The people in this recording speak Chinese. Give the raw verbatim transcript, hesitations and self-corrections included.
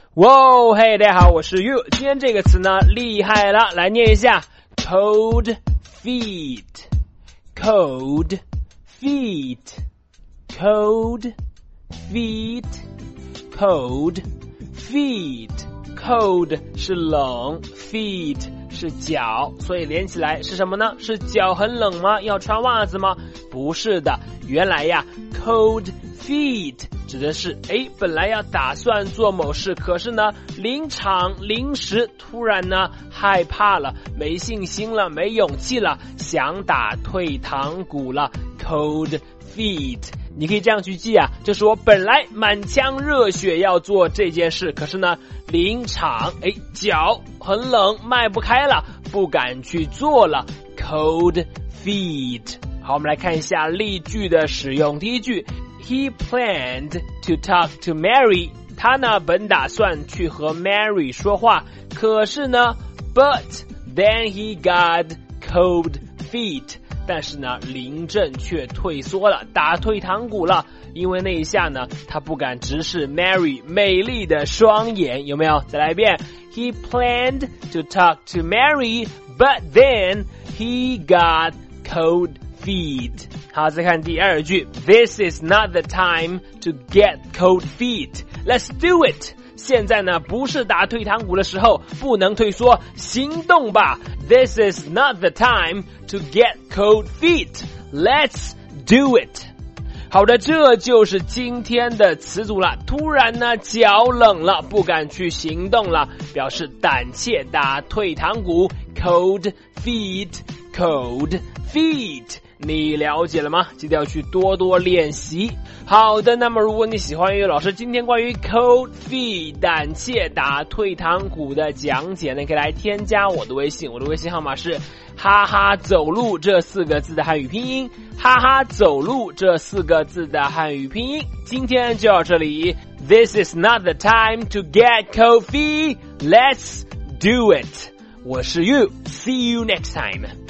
哇，嘿，大家好，我是 You。今天这个词呢，厉害了，来念一下 ：cold feet，cold feet，cold feet，cold feet。cold 是冷 ，feet 是脚，所以连起来是什么呢？是脚很冷吗？要穿袜子吗？不是的，原来呀 ，cold feet 指的是，诶，本来要打算做某事，可是呢，临场临时突然呢害怕了，没信心了，没勇气了，想打退堂鼓了 ，cold feet。你可以这样去记啊，就是我本来满腔热血要做这件事，可是呢，临场，诶，脚很冷，迈不开了，不敢去做了 ，cold feet。好，我们来看一下例句的使用。第一句 ，He planned to talk to Mary。他呢，本打算去和 Mary 说话，可是呢 ，but then he got cold feet。但是呢，临阵却退缩了，打退堂鼓了，因为那一下呢，他不敢直视 Mary 美丽的双眼，有没有？再来一遍 ，He planned to talk to Mary, but then he got cold feet。好，再看第二句 ，This is not the time to get cold feet. Let's do it. 现在呢，不是打退堂鼓的时候，不能退缩，行动吧 ！This is not the time to get cold feet. Let's do it. 好的，这就是今天的词组了。突然呢，脚冷了，不敢去行动了，表示胆怯打退堂鼓 ，cold feet, cold feet。你了解了吗？记得要去多多练习。好的，那么如果你喜欢粤语老师今天关于 cold feet 胆怯打退堂鼓的讲解呢，可以来添加我的微信，我的微信号码是哈哈走路这四个字的汉语拼音，哈哈走路这四个字的汉语拼音。今天就到这里 ，This is not the time to get cold feet. Let's do it. 我是 You. See you next time.